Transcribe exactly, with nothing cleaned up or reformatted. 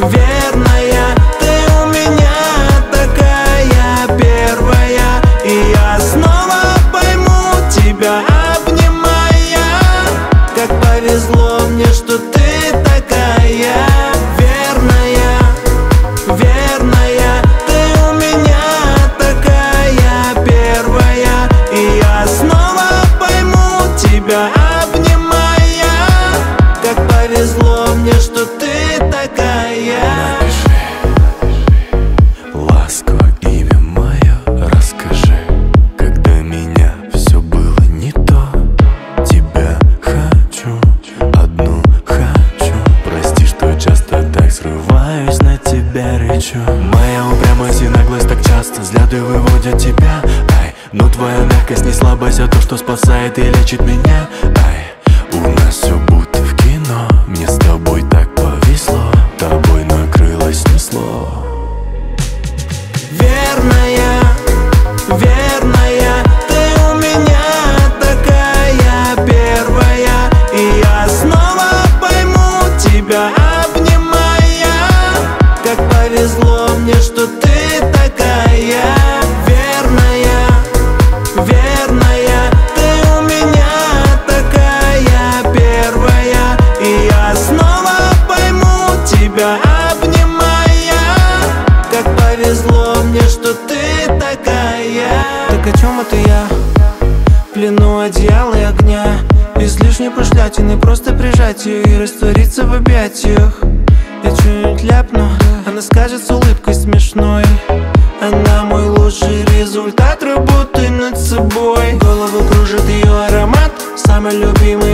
верная. Ты у меня такая первая, и я снова пойму тебя, обнимая. Как повезло мне, что ты такая верная, верная. Ты у меня такая первая, и я снова пойму тебя, обнимая. Как повезло мне, что ты такая. Напиши ласково имя мое, расскажи, когда меня все было не то. Тебя хочу, одну хочу. Прости, что часто так срываюсь, на тебя рычу. Моя упрямость и наглость так часто взгляды выводят тебя. Ай, но твоя мягкость не слабость, а то, что спасает и лечит меня. Ай, у нас все будто в кино. Мне с тобой так повезло, тобой накрылось, снесло. Верная, верная. Ты у меня такая первая, и я снова пойму тебя, обнимая. Как повезло мне, что ты такая верная, верная. Ты у меня такая первая, и я снова пойму тебя, обнимая. Как повезло мне, что ты такая. Так о чем это я? В плену одеяла и огня, без лишней пошлятины, просто прижать ее и раствориться в объятиях. Я что-нибудь ляпну, она скажет с улыбкой смешной. Она мой лучший результат работы над собой. Голову кружит ее аромат, самый любимый